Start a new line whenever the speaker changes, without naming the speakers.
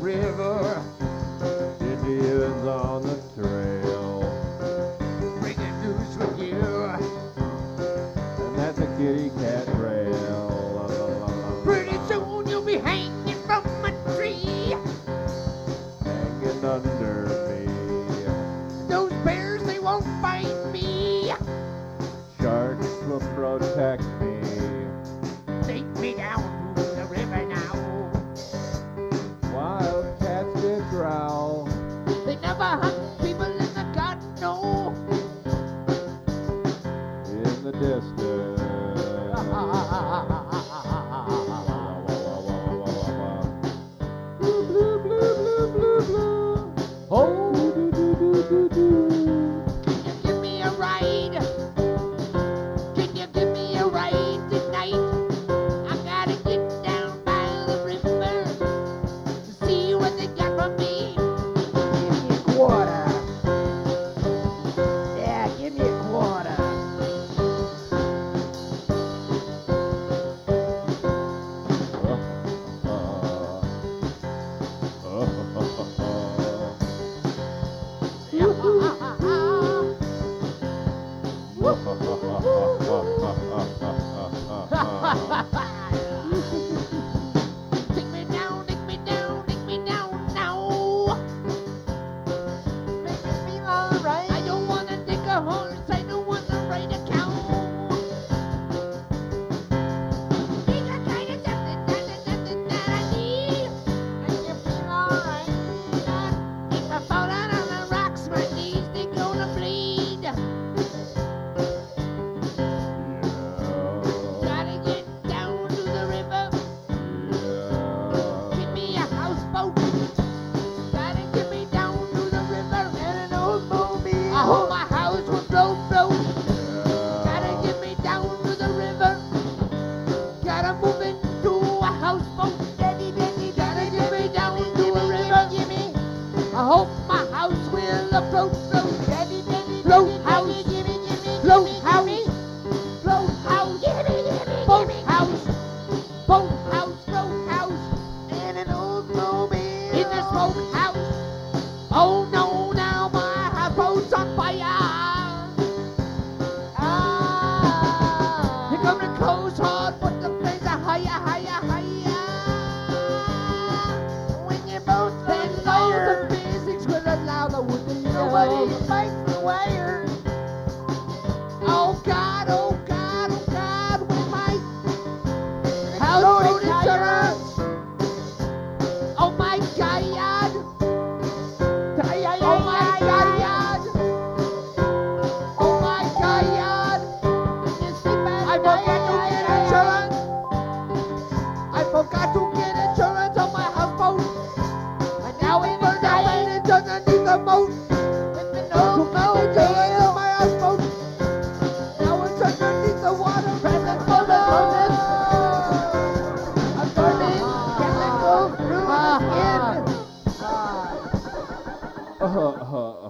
river. Indians on the trail, bringing news for you. And that's a kitty cat trail. La, la, la, la,
Pretty
la.
soon you'll be hanging from a tree.
Hanging under me.
Those bears, they won't bite me.
Sharks will protect me.
Take me down to the river now.
Wild cats did growl.
They never hunt people in the garden, no.
In the distance. Blue, blue, blue, blue, blue, blue. Oh, do, do, do, do, do.
Can you give me a ride? Can you give me a ride tonight? I gotta get down by the river to see what they got for me.
Give me a quarter. Yeah, give me a quarter.
Take me down, take me down, take me down now.
Make me feel alright.
I don't wanna take a horse, I don't wanna ride a cow. Think I kinda something that I need.
Make you feel alright.
If I fall out on the rocks, my knees they gonna bleed. Gotta get down to the river. Give me a houseboat. Gotta get me down to the river.
And an old mobile.
I hope my house will float. Gotta get me down to the river. Gotta move into a houseboat. Gotta get me down to a river. I hope my house will float. Float house. Float house. Float house. Boat house. Boat house. Float house.
And an old mobile.
In the smoke house. Oh no, now my houseboat's on fire.
Ah.
Here come the coast hard, but the flames are higher.
When you both
Then
on
all
fire.
the physics will allow the wood to
Nobody
yell.
fights the wire.
Oh God, oh God, oh God, with my houseboat
Loading
insurance. Oh my God. Oh my God. Oh my God. I forgot to get insurance. I forgot to get insurance on my houseboat. And now it burned out and it's underneath the moat.
With an
To
old
get insurance on
mobile.
my houseboat. Now it's underneath the water. Present for the I'm burning chemical through the skin.
Ah.
Uh,